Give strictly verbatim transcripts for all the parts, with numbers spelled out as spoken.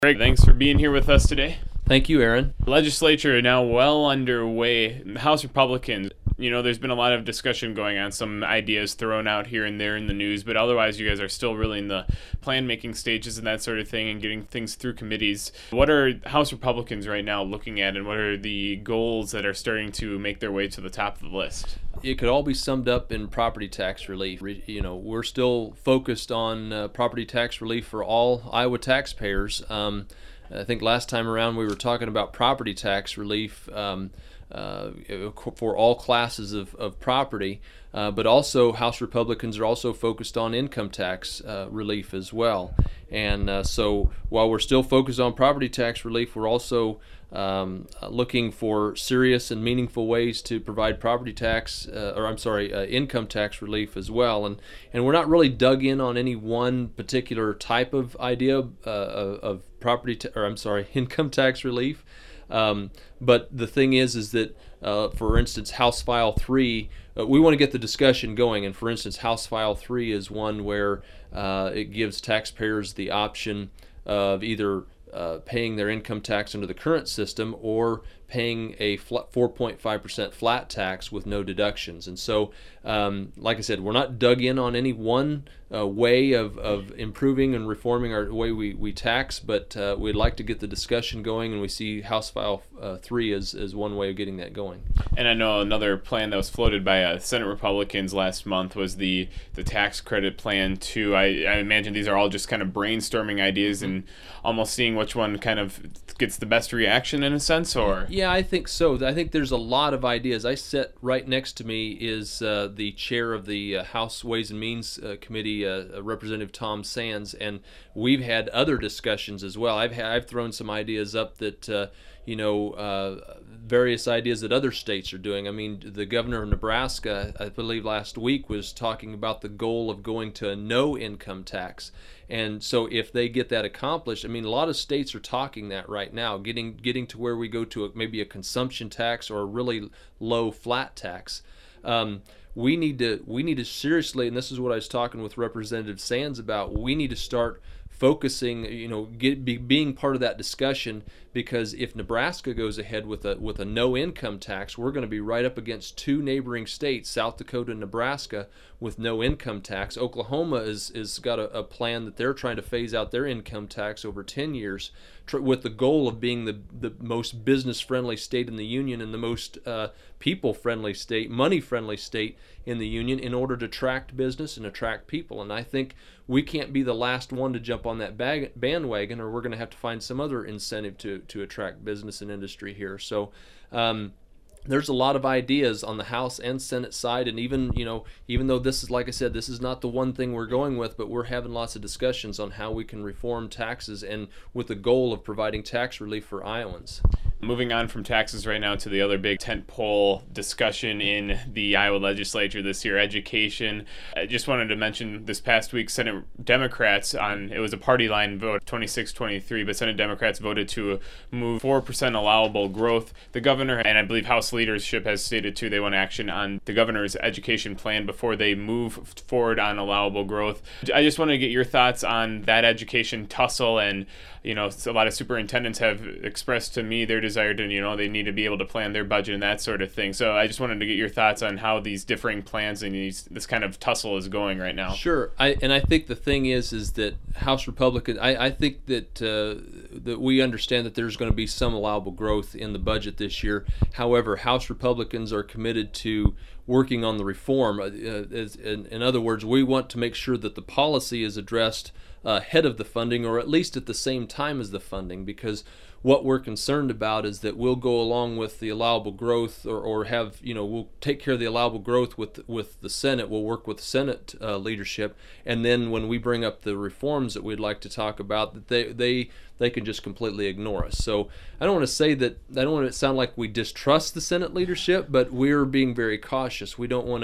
Greg, thanks for being here with us today. Thank you, Aaron. The legislature is now well underway. House Republicans, you know, there's been a lot of discussion going on, some ideas thrown out here and there in the news, but otherwise you guys are still really in the plan-making stages and that sort of thing and getting things through committees. What are House Republicans right now looking at, and what are the goals that are starting to make their way to the top of the list? It could all be summed up in property tax relief. You know, we're still focused on uh, property tax relief for all Iowa taxpayers. Um, I think last time around we were talking about property tax relief um, uh, for all classes of, of property, uh, but also House Republicans are also focused on income tax uh, relief as well. And uh, so while we're still focused on property tax relief, we're also um, looking for serious and meaningful ways to provide property tax, uh, or I'm sorry, uh, income tax relief as well. And and we're not really dug in on any one particular type of idea uh, of property, ta- or I'm sorry, income tax relief. Um, but the thing is, is that, uh, for instance, House File three, uh, we want to get the discussion going. And for instance, House File three is one where uh, it gives taxpayers the option of either uh, paying their income tax under the current system or paying a four point five percent flat tax with no deductions. And so, um, like I said, we're not dug in on any one uh, way of, of improving and reforming our way we, we tax, but uh, we'd like to get the discussion going, and we see House File uh, three as, as one way of getting that going. And I know another plan that was floated by uh, Senate Republicans last month was the, the tax credit plan too. I, I imagine these are all just kind of brainstorming ideas and almost seeing which one kind of gets the best reaction in a sense, or? Yeah. Yeah, I think so. I think there's a lot of ideas. I sit right next to me is uh, the chair of the uh, House Ways and Means uh, Committee, uh, Representative Tom Sands, and we've had other discussions as well. I've ha- I've thrown some ideas up that uh, you know uh, various ideas that other states are doing. I mean, the governor of Nebraska, I believe last week, was talking about the goal of going to a no income tax. And so if they get that accomplished, I mean, a lot of states are talking that right now, getting getting to where we go to a, maybe a consumption tax or a really low flat tax. Um, we need to we need to seriously, and this is what I was talking with Representative Sands about, we need to start focusing, you know, get, be, being part of that discussion, because if Nebraska goes ahead with a with a no income tax, we're going to be right up against two neighboring states, South Dakota and Nebraska, with no income tax. Oklahoma is is got a, a plan that they're trying to phase out their income tax over ten years, tr- with the goal of being the the most business friendly state in the union and the most uh, people friendly state, money friendly state in the union, in order to attract business and attract people. And I think we can't be the last one to jump on that bag, bandwagon, or we're going to have to find some other incentive to, to attract business and industry here. So um, there's a lot of ideas on the House and Senate side, and even, you know, even though this is, like I said, this is not the one thing we're going with, but we're having lots of discussions on how we can reform taxes, and with the goal of providing tax relief for Iowans. Moving on from taxes right now to the other big tentpole discussion in the Iowa legislature this year, education. I just wanted to mention this past week, Senate Democrats, on it was a party line vote, twenty-six twenty-three, but Senate Democrats voted to move four percent allowable growth. The governor, and I believe House leadership has stated too, they want action on the governor's education plan before they move forward on allowable growth. I just wanted to get your thoughts on that education tussle, and you know, a lot of superintendents have expressed to me their desire to, you know, they need to be able to plan their budget and that sort of thing. So I just wanted to get your thoughts on how these differing plans and these, this kind of tussle is going right now. Sure. I, and I think the thing is, is that House Republicans, I, I think that uh, that we understand that there's going to be some allowable growth in the budget this year. However, House Republicans are committed to working on the reform. Uh, as, in, in other words, we want to make sure that the policy is addressed ahead of the funding, or at least at the same time as the funding, because what we're concerned about is that we'll go along with the allowable growth, or, or have, you know, we'll take care of the allowable growth with with the Senate. We'll work with Senate uh, leadership, and then when we bring up the reforms that we'd like to talk about, that they they they can just completely ignore us. So I don't want to say that, I don't want it to sound like we distrust the Senate leadership, but we're being very cautious. We don't want to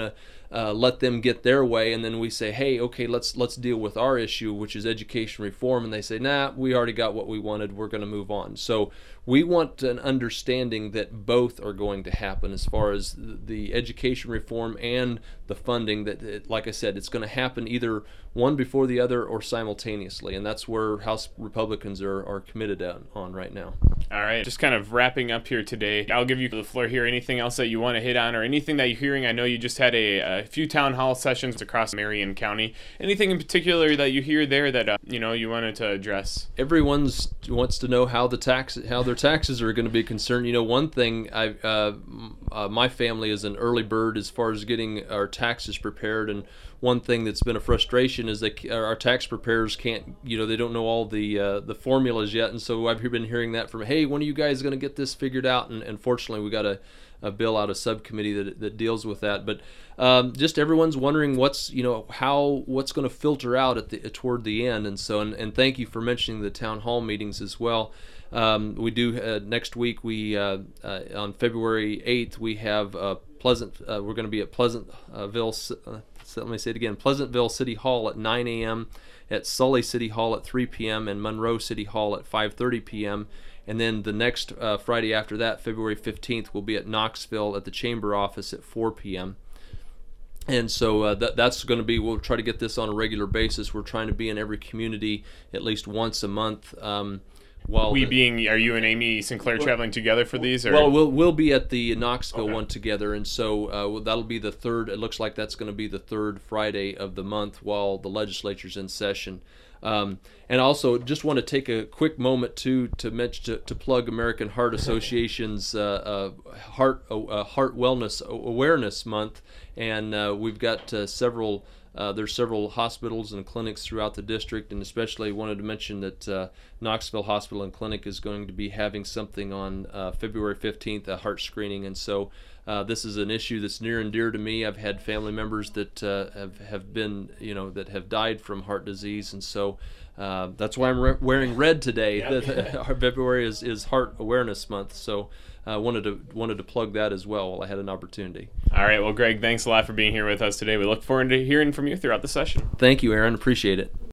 uh, let them get their way, and then we say, hey, okay, let's let's deal with our issue, which is education reform, and they say, nah, we already got what we wanted, we're going to move on. So we want an understanding that both are going to happen as far as the education reform and the funding, that, it, like I said, it's going to happen either one before the other or simultaneously, and that's where House Republicans are, are committed on, on right now. All right, just kind of wrapping up here today. I'll give you the floor here. Anything else that you want to hit on or anything that you're hearing? I know you just had a, a few town hall sessions across Marion County. Anything in particular that you hear there that uh, you know you wanted to address? Everyone's wants to know how the tax how their taxes are going to be concerned. You know, one thing I uh, uh, my family is an early bird as far as getting our taxes prepared, and one thing that's been a frustration is that our tax preparers can't, you know, they don't know all the uh, the formulas yet, and so I've been hearing that from, hey, when are you guys going to get this figured out? And, and fortunately, we got a, a bill out, a subcommittee that that deals with that. But um, just everyone's wondering what's, you know, how what's going to filter out at the toward the end, and so and, and thank you for mentioning the town hall meetings as well. Um, we do uh, next week. We uh, uh, on February eighth we have uh, Pleasant. Uh, we're going to be at Pleasantville. Uh, so let me say it again. Pleasantville City Hall at nine a m at Sully City Hall at three p m and Monroe City Hall at five thirty p m And then the next uh, Friday after that, February fifteenth, we'll be at Knoxville at the Chamber office at four p m And so uh, that, that's going to be, we'll try to get this on a regular basis. We're trying to be in every community at least once a month. Um, while we the, being, are you and Amy Sinclair traveling together for these? Or? Well, we'll we'll be at the Knoxville Okay. one together, and so uh, that'll be the third. It looks like that's going to be the third Friday of the month while the legislature's in session. Um, and also, just want to take a quick moment too to mention to, to plug American Heart Association's uh, uh, Heart uh, Heart Wellness Awareness Month, and uh, we've got uh, several. Uh, there's several hospitals and clinics throughout the district, and especially wanted to mention that uh, Knoxville Hospital and Clinic is going to be having something on uh, February fifteenth, a heart screening, and so uh, this is an issue that's near and dear to me. I've had family members that uh, have have been, you know, that have died from heart disease, and so uh, that's why I'm re- wearing red today. Yep. February is, is Heart Awareness Month, so I uh, wanted to wanted to plug that as well while I had an opportunity. All right, well, Greg, thanks a lot for being here with us today. We look forward to hearing from you throughout the session. Thank you, Aaron. Appreciate it.